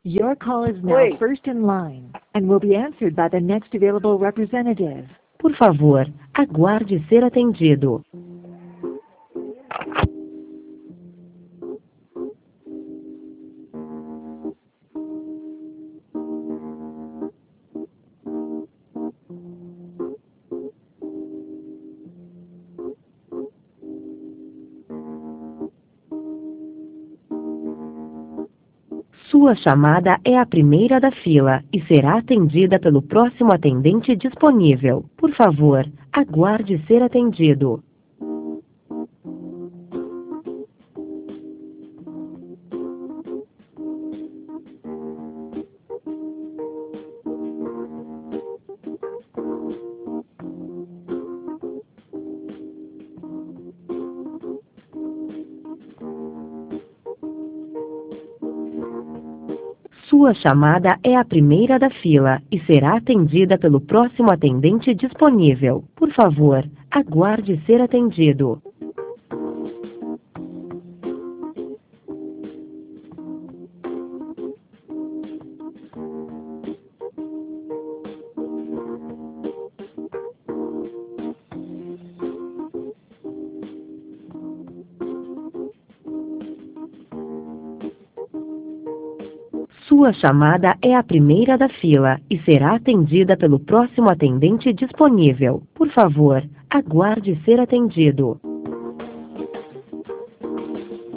Your call is now Oi. first in line and will be answered by the next available representative. Por favor, aguarde ser atendido. Sua chamada é a primeira da fila e será atendida pelo próximo atendente disponível. Por favor, aguarde ser atendido. Sua chamada é a primeira da fila e será atendida pelo próximo atendente disponível. Por favor, aguarde ser atendido. Sua chamada é a primeira da fila e será atendida pelo próximo atendente disponível. Por favor, aguarde ser atendido.